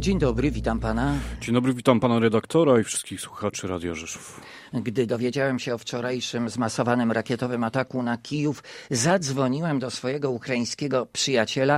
Dzień dobry, witam pana. Dzień dobry, witam pana redaktora i wszystkich słuchaczy Radia Rzeszów. Gdy dowiedziałem się o wczorajszym zmasowanym rakietowym ataku na Kijów, zadzwoniłem do swojego ukraińskiego przyjaciela,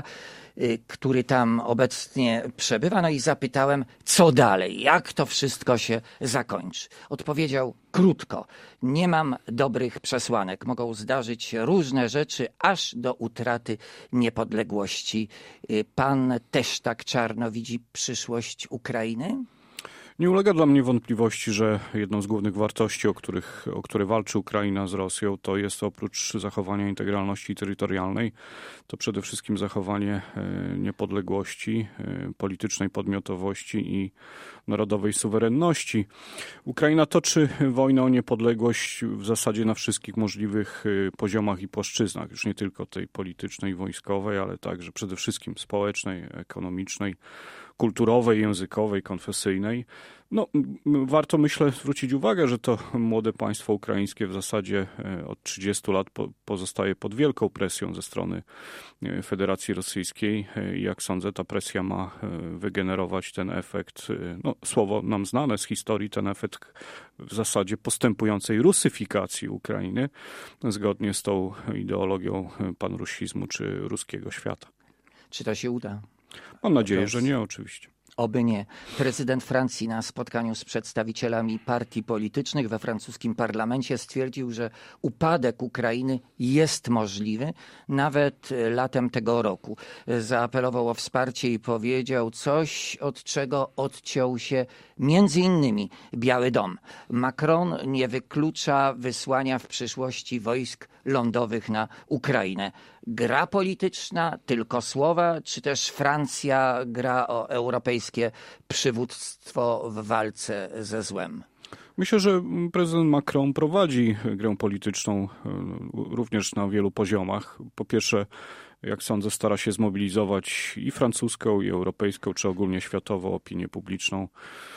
który tam obecnie przebywa, no i zapytałem, co dalej, jak to wszystko się zakończy. Odpowiedział krótko, nie mam dobrych przesłanek, mogą zdarzyć się różne rzeczy, aż do utraty niepodległości. Pan też tak czarno widzi przyszłość Ukrainy? Nie ulega dla mnie wątpliwości, że jedną z głównych wartości, o które walczy Ukraina z Rosją, to jest oprócz zachowania integralności terytorialnej, to przede wszystkim zachowanie niepodległości, politycznej podmiotowości i narodowej suwerenności. Ukraina toczy wojnę o niepodległość w zasadzie na wszystkich możliwych poziomach i płaszczyznach, już nie tylko tej politycznej, wojskowej, ale także przede wszystkim społecznej, ekonomicznej, kulturowej, językowej, konfesyjnej. No, warto, myślę, zwrócić uwagę, że to młode państwo ukraińskie w zasadzie od 30 lat pozostaje pod wielką presją ze strony Federacji Rosyjskiej. Jak sądzę, ta presja ma wygenerować ten efekt, no, słowo nam znane z historii, ten efekt w zasadzie postępującej rusyfikacji Ukrainy, zgodnie z tą ideologią panrusizmu czy ruskiego świata. Czy to się uda? Mam nadzieję, że nie, oczywiście. Oby nie. Prezydent Francji na spotkaniu z przedstawicielami partii politycznych we francuskim parlamencie stwierdził, że upadek Ukrainy jest możliwy nawet latem tego roku. Zaapelował o wsparcie i powiedział coś, od czego odciął się między innymi Biały Dom. Macron nie wyklucza wysłania w przyszłości wojsk lądowych na Ukrainę. Gra polityczna, tylko słowa, czy też Francja gra o europejskie przywództwo w walce ze złem? Myślę, że prezydent Macron prowadzi grę polityczną również na wielu poziomach. Po pierwsze, jak sądzę, stara się zmobilizować i francuską, i europejską, czy ogólnie światową opinię publiczną,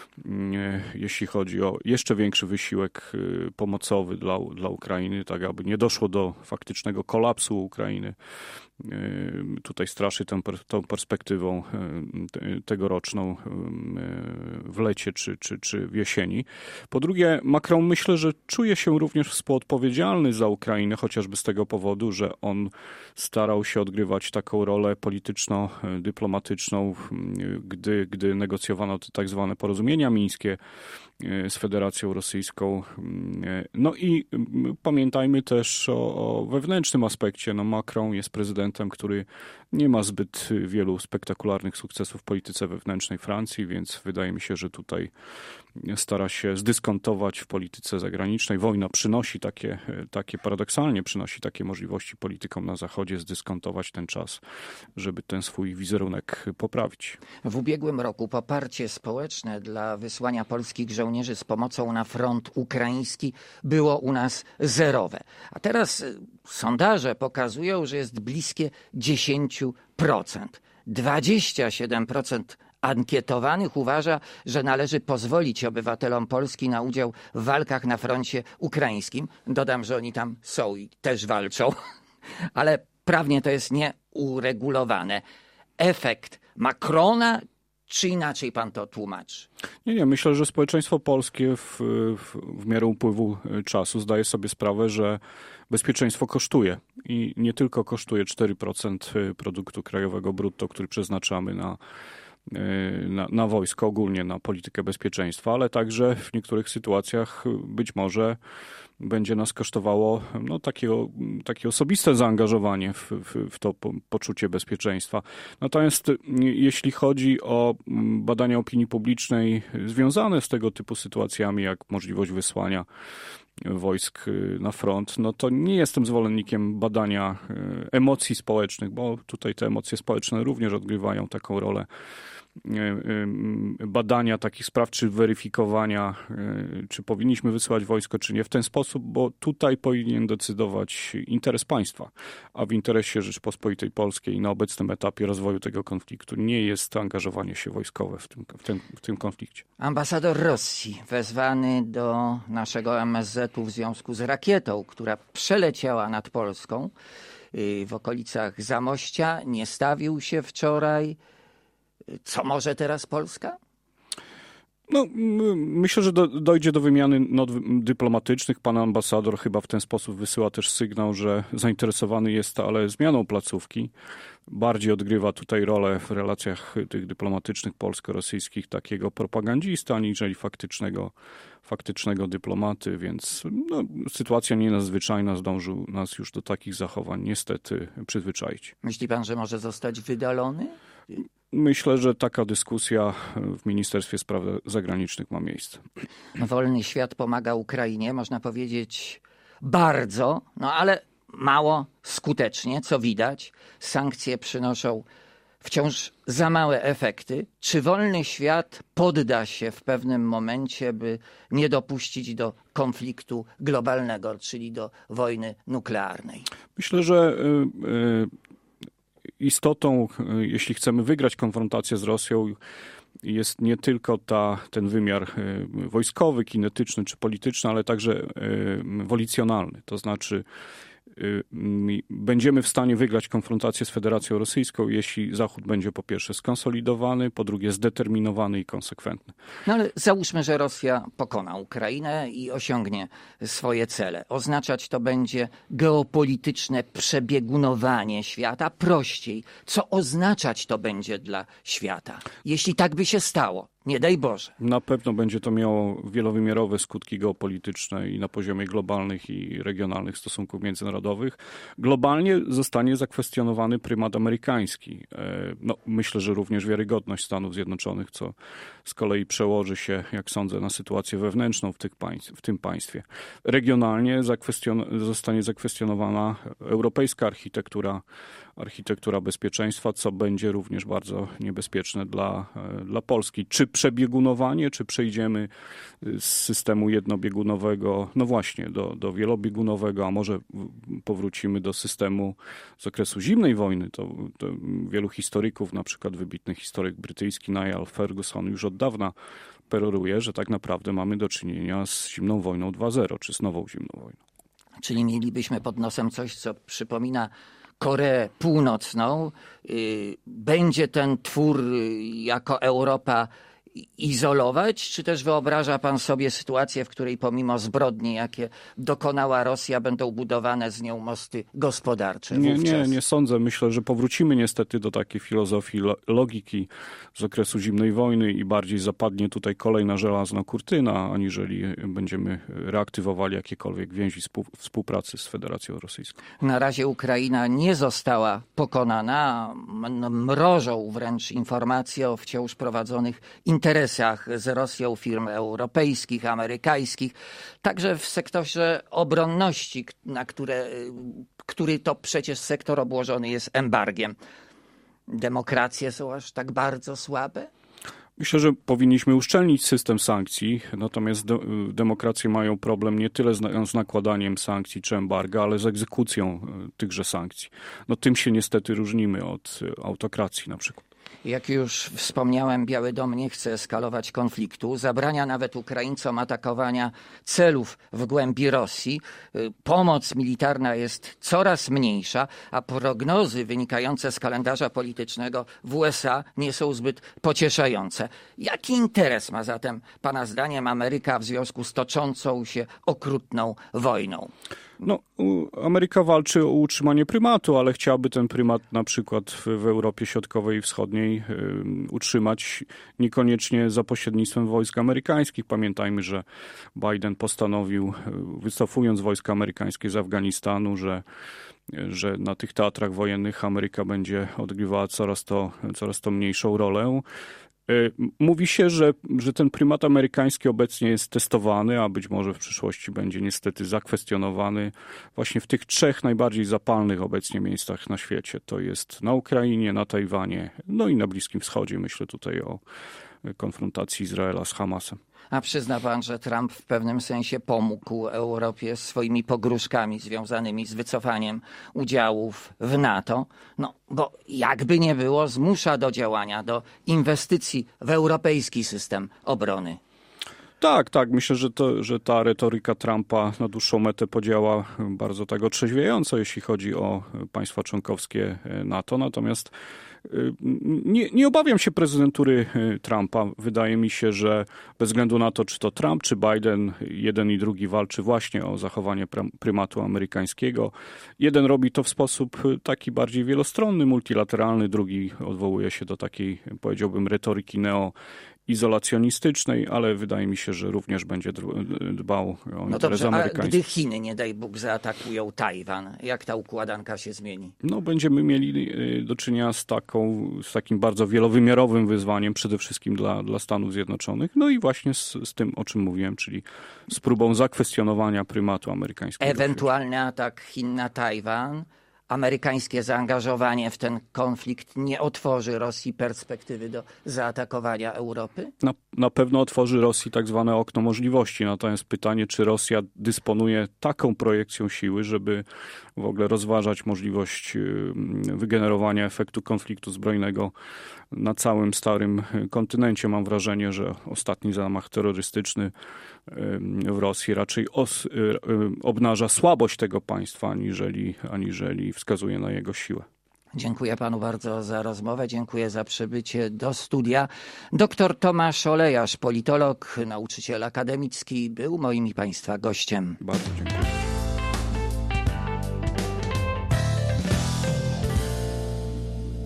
jeśli chodzi o jeszcze większy wysiłek pomocowy dla Ukrainy, tak aby nie doszło do faktycznego kolapsu Ukrainy. Tutaj straszy tą perspektywą tegoroczną w lecie czy w jesieni. Po drugie, Macron, myślę, że czuje się również współodpowiedzialny za Ukrainę, chociażby z tego powodu, że on starał się odgrywać taką rolę polityczno-dyplomatyczną, gdy negocjowano te tak zwane porozumienia mińskie z Federacją Rosyjską. No i pamiętajmy też o wewnętrznym aspekcie. No, Macron jest prezydentem, który nie ma zbyt wielu spektakularnych sukcesów w polityce wewnętrznej Francji, więc wydaje mi się, że tutaj stara się zdyskontować w polityce zagranicznej. Wojna przynosi paradoksalnie przynosi takie możliwości politykom na Zachodzie, zdyskontować ten czas, żeby ten swój wizerunek poprawić. W ubiegłym roku poparcie społeczne dla wysłania polskich żołnierzy z pomocą na front ukraiński było u nas zerowe. A teraz sondaże pokazują, że jest bliskie 10%. 27% ankietowanych uważa, że należy pozwolić obywatelom Polski na udział w walkach na froncie ukraińskim. Dodam, że oni tam są i też walczą, ale prawnie to jest nieuregulowane. Efekt Macrona, czy inaczej pan to tłumaczy? Nie, myślę, że społeczeństwo polskie w miarę upływu czasu zdaje sobie sprawę, że bezpieczeństwo kosztuje i nie tylko kosztuje 4% produktu krajowego brutto, który przeznaczamy na wojsko, ogólnie na politykę bezpieczeństwa, ale także w niektórych sytuacjach być może będzie nas kosztowało takie osobiste zaangażowanie w to poczucie bezpieczeństwa. Natomiast jeśli chodzi o badania opinii publicznej związane z tego typu sytuacjami, jak możliwość wysłania wojsk na front, no to nie jestem zwolennikiem badania emocji społecznych, bo tutaj te emocje społeczne również odgrywają taką rolę. Badania takich spraw, czy weryfikowania, czy powinniśmy wysyłać wojsko, czy nie w ten sposób, bo tutaj powinien decydować interes państwa, a w interesie Rzeczypospolitej Polskiej na obecnym etapie rozwoju tego konfliktu nie jest angażowanie się wojskowe w tym konflikcie. Ambasador Rosji wezwany do naszego MSZ-u w związku z rakietą, która przeleciała nad Polską w okolicach Zamościa, nie stawił się wczoraj. Co może teraz Polska? No, myślę, że dojdzie do wymiany not dyplomatycznych. Pan ambasador chyba w ten sposób wysyła też sygnał, że zainteresowany jest, ale zmianą placówki. Bardziej odgrywa tutaj rolę w relacjach tych dyplomatycznych polsko-rosyjskich takiego propagandista, aniżeli faktycznego dyplomaty, więc no, sytuacja nie nadzwyczajna, zdążył nas już do takich zachowań niestety przyzwyczaić. Myśli pan, że może zostać wydalony? Myślę, że taka dyskusja w Ministerstwie Spraw Zagranicznych ma miejsce. Wolny świat pomaga Ukrainie, można powiedzieć bardzo, no ale mało skutecznie, co widać. Sankcje przynoszą wciąż za małe efekty. Czy wolny świat podda się w pewnym momencie, by nie dopuścić do konfliktu globalnego, czyli do wojny nuklearnej? Myślę, że istotą, jeśli chcemy wygrać konfrontację z Rosją, jest nie tylko ten wymiar wojskowy, kinetyczny czy polityczny, ale także wolicjonalny. To znaczy będziemy w stanie wygrać konfrontację z Federacją Rosyjską, jeśli Zachód będzie po pierwsze skonsolidowany, po drugie zdeterminowany i konsekwentny. No ale załóżmy, że Rosja pokona Ukrainę i osiągnie swoje cele. Oznaczać to będzie geopolityczne przebiegunowanie świata. Prościej, co oznaczać to będzie dla świata, jeśli tak by się stało? Nie daj Boże. Na pewno będzie to miało wielowymiarowe skutki geopolityczne i na poziomie globalnych i regionalnych stosunków międzynarodowych. Globalnie zostanie zakwestionowany prymat amerykański. No, myślę, że również wiarygodność Stanów Zjednoczonych, co z kolei przełoży się, jak sądzę, na sytuację wewnętrzną w tym państwie. Regionalnie zostanie zakwestionowana europejska architektura bezpieczeństwa, co będzie również bardzo niebezpieczne dla Polski. Czy przebiegunowanie, czy przejdziemy z systemu jednobiegunowego, no właśnie, do wielobiegunowego, a może powrócimy do systemu z okresu zimnej wojny. To wielu historyków, na przykład wybitny historyk brytyjski Niall Ferguson już od dawna peroruje, że tak naprawdę mamy do czynienia z zimną wojną 2.0, czy z nową zimną wojną. Czyli mielibyśmy pod nosem coś, co przypomina Koreę Północną. Będzie ten twór jako Europa izolować, czy też wyobraża pan sobie sytuację, w której pomimo zbrodni, jakie dokonała Rosja, będą budowane z nią mosty gospodarcze? Nie sądzę. Myślę, że powrócimy niestety do takiej filozofii logiki z okresu zimnej wojny i bardziej zapadnie tutaj kolejna żelazna kurtyna, aniżeli będziemy reaktywowali jakiekolwiek więzi współpracy z Federacją Rosyjską. Na razie Ukraina nie została pokonana. Mrożą wręcz informacje o wciąż prowadzonych interesach z Rosją firm europejskich, amerykańskich, także w sektorze obronności, który to przecież sektor obłożony jest embargiem. Demokracje są aż tak bardzo słabe? Myślę, że powinniśmy uszczelnić system sankcji, natomiast demokracje mają problem nie tyle z nakładaniem sankcji czy embarga, ale z egzekucją tychże sankcji. No tym się niestety różnimy od autokracji na przykład. Jak już wspomniałem, Biały Dom nie chce eskalować konfliktu, zabrania nawet Ukraińcom atakowania celów w głębi Rosji. Pomoc militarna jest coraz mniejsza, a prognozy wynikające z kalendarza politycznego w USA nie są zbyt pocieszające. Jaki interes ma zatem, pana zdaniem, Ameryka w związku z toczącą się okrutną wojną? No, Ameryka walczy o utrzymanie prymatu, ale chciałaby ten prymat na przykład w Europie Środkowej i Wschodniej utrzymać niekoniecznie za pośrednictwem wojsk amerykańskich. Pamiętajmy, że Biden postanowił, wycofując wojska amerykańskie z Afganistanu, że na tych teatrach wojennych Ameryka będzie odgrywała coraz to mniejszą rolę. Mówi się, że ten prymat amerykański obecnie jest testowany, a być może w przyszłości będzie niestety zakwestionowany właśnie w tych trzech najbardziej zapalnych obecnie miejscach na świecie. To jest na Ukrainie, na Tajwanie, no i na Bliskim Wschodzie. Myślę tutaj o konfrontacji Izraela z Hamasem. A przyzna pan, że Trump w pewnym sensie pomógł Europie swoimi pogróżkami związanymi z wycofaniem udziałów w NATO? No, bo jakby nie było, zmusza do działania, do inwestycji w europejski system obrony. Tak. Myślę, że ta retoryka Trumpa na dłuższą metę podziała bardzo tak otrzeźwiająco, jeśli chodzi o państwa członkowskie NATO. Natomiast Nie obawiam się prezydentury Trumpa. Wydaje mi się, że bez względu na to, czy to Trump, czy Biden, jeden i drugi walczy właśnie o zachowanie prymatu amerykańskiego. Jeden robi to w sposób taki bardziej wielostronny, multilateralny, drugi odwołuje się do takiej, powiedziałbym, retoryki izolacjonistycznej, ale wydaje mi się, że również będzie dbał o interes amerykański. A gdy Chiny, nie daj Bóg, zaatakują Tajwan, jak ta układanka się zmieni? No, będziemy mieli do czynienia z takim bardzo wielowymiarowym wyzwaniem, przede wszystkim dla Stanów Zjednoczonych, no i właśnie z tym, o czym mówiłem, czyli z próbą zakwestionowania prymatu amerykańskiego. Ewentualny atak Chin na Tajwan, amerykańskie zaangażowanie w ten konflikt nie otworzy Rosji perspektywy do zaatakowania Europy? Na pewno otworzy Rosji tak zwane okno możliwości. Natomiast pytanie, czy Rosja dysponuje taką projekcją siły, żeby w ogóle rozważać możliwość wygenerowania efektu konfliktu zbrojnego na całym starym kontynencie. Mam wrażenie, że ostatni zamach terrorystyczny w Rosji raczej obnaża słabość tego państwa, aniżeli wskazuje na jego siłę. Dziękuję panu bardzo za rozmowę, dziękuję za przybycie do studia. Doktor Tomasz Olejarz, politolog, nauczyciel akademicki, był moim i państwa gościem. Bardzo dziękuję.